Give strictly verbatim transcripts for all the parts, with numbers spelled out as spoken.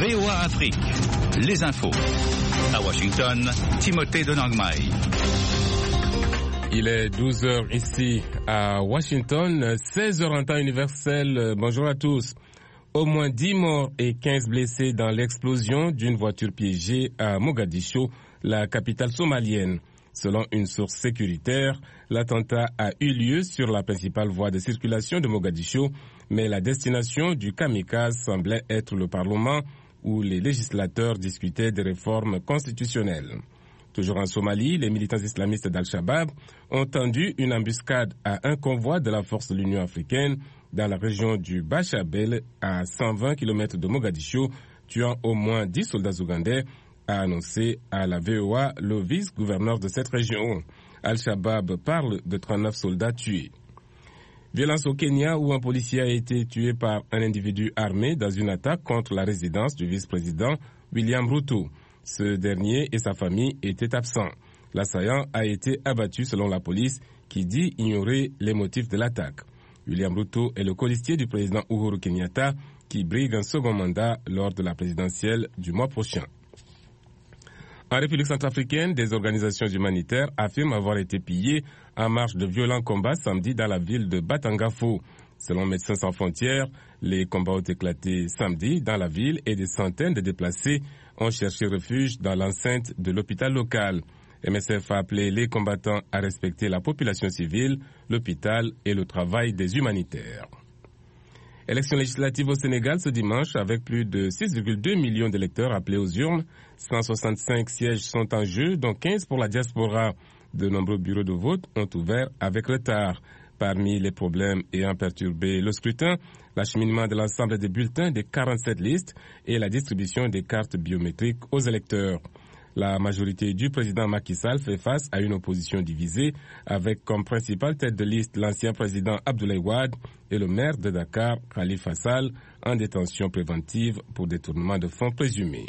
V O A Afrique, les infos. À Washington, Timothée de Nangmai. Il est douze heures ici à Washington, seize heures en temps universel. Bonjour à tous. Au moins dix morts et quinze blessés dans l'explosion d'une voiture piégée à Mogadiscio, la capitale somalienne. Selon une source sécuritaire, l'attentat a eu lieu sur la principale voie de circulation de Mogadiscio, mais la destination du kamikaze semblait être le Parlement où les législateurs discutaient des réformes constitutionnelles. Toujours en Somalie, les militants islamistes d'Al-Shabaab ont tendu une embuscade à un convoi de la force de l'Union africaine dans la région du Bachabel, à cent vingt kilomètres de Mogadiscio, tuant au moins dix soldats ougandais, a annoncé à la V O A le vice-gouverneur de cette région. Al-Shabaab parle de trente-neuf soldats tués. Violence au Kenya où un policier a été tué par un individu armé dans une attaque contre la résidence du vice-président William Ruto. Ce dernier et sa famille étaient absents. L'assaillant a été abattu selon la police qui dit ignorer les motifs de l'attaque. William Ruto est le colistier du président Uhuru Kenyatta qui brigue un second mandat lors de la présidentielle du mois prochain. En République centrafricaine, des organisations humanitaires affirment avoir été pillées en marge de violents combats samedi dans la ville de Batangafo. Selon Médecins sans frontières, les combats ont éclaté samedi dans la ville et des centaines de déplacés ont cherché refuge dans l'enceinte de l'hôpital local. M S F a appelé les combattants à respecter la population civile, l'hôpital et le travail des humanitaires. Élection législative au Sénégal ce dimanche avec plus de six virgule deux millions d'électeurs appelés aux urnes. cent soixante-cinq sièges sont en jeu, dont quinze pour la diaspora. De nombreux bureaux de vote ont ouvert avec retard. Parmi les problèmes ayant perturbé le scrutin, l'acheminement de l'ensemble des bulletins des quarante-sept listes et la distribution des cartes biométriques aux électeurs. La majorité du président Macky Sall fait face à une opposition divisée avec comme principale tête de liste l'ancien président Abdoulaye Wade et le maire de Dakar, Khalifa Sall, en détention préventive pour détournement de fonds présumés.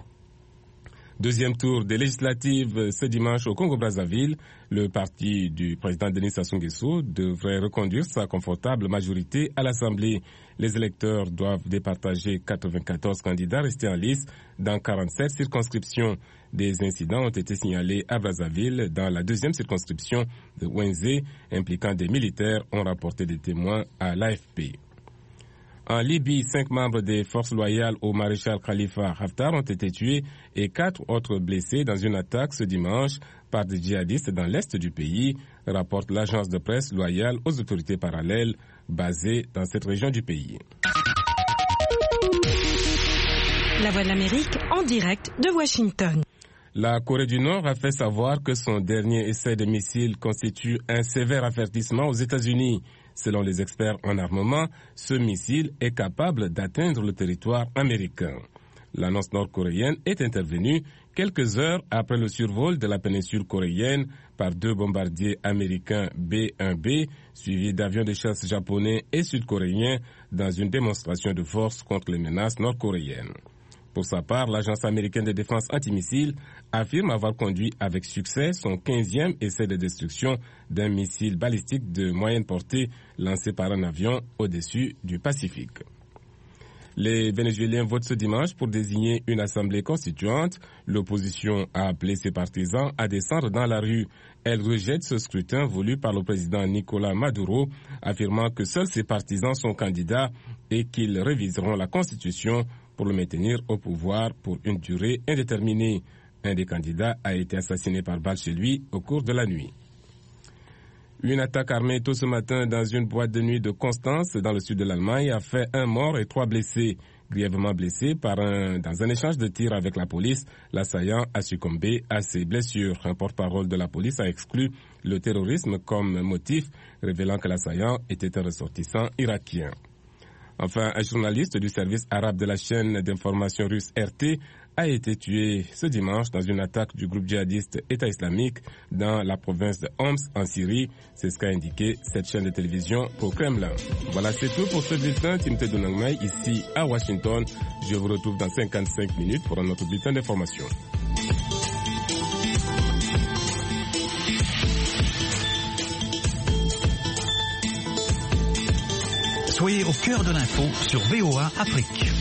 Deuxième tour des législatives ce dimanche au Congo-Brazzaville. Le parti du président Denis Sassou Nguesso devrait reconduire sa confortable majorité à l'Assemblée. Les électeurs doivent départager quatre-vingt-quatorze candidats restés en lice dans quarante-sept circonscriptions. Des incidents ont été signalés à Brazzaville dans la deuxième circonscription de Wenzé, impliquant des militaires, ont rapporté des témoins à l'A F P. En Libye, cinq membres des forces loyales au maréchal Khalifa Haftar ont été tués et quatre autres blessés dans une attaque ce dimanche par des djihadistes dans l'est du pays, rapporte l'agence de presse loyale aux autorités parallèles basées dans cette région du pays. La Voix de l'Amérique en direct de Washington. La Corée du Nord a fait savoir que son dernier essai de missile constitue un sévère avertissement aux États-Unis. Selon les experts en armement, ce missile est capable d'atteindre le territoire américain. L'annonce nord-coréenne est intervenue quelques heures après le survol de la péninsule coréenne par deux bombardiers américains B un B, suivis d'avions de chasse japonais et sud-coréens dans une démonstration de force contre les menaces nord-coréennes. Pour sa part, l'agence américaine de défense antimissiles affirme avoir conduit avec succès son quinzième essai de destruction d'un missile balistique de moyenne portée lancé par un avion au-dessus du Pacifique. Les Vénézuéliens votent ce dimanche pour désigner une assemblée constituante. L'opposition a appelé ses partisans à descendre dans la rue. Elle rejette ce scrutin voulu par le président Nicolás Maduro, affirmant que seuls ses partisans sont candidats et qu'ils réviseront la Constitution pour le maintenir au pouvoir pour une durée indéterminée. Un des candidats a été assassiné par balle chez lui au cours de la nuit. Une attaque armée tôt ce matin dans une boîte de nuit de Constance, dans le sud de l'Allemagne, a fait un mort et trois blessés. Grièvement blessé par un, dans un échange de tirs avec la police, l'assaillant a succombé à ses blessures. Un porte-parole de la police a exclu le terrorisme comme motif, révélant que l'assaillant était un ressortissant irakien. Enfin, un journaliste du service arabe de la chaîne d'information russe R T a été tué ce dimanche dans une attaque du groupe djihadiste État islamique dans la province de Homs en Syrie. C'est ce qu'a indiqué cette chaîne de télévision pro-Kremlin. Voilà, c'est tout pour ce bulletin. Timothée de Nangmai ici à Washington. Je vous retrouve dans cinquante-cinq minutes pour un autre bulletin d'information. Soyez au cœur de l'info sur V O A Afrique.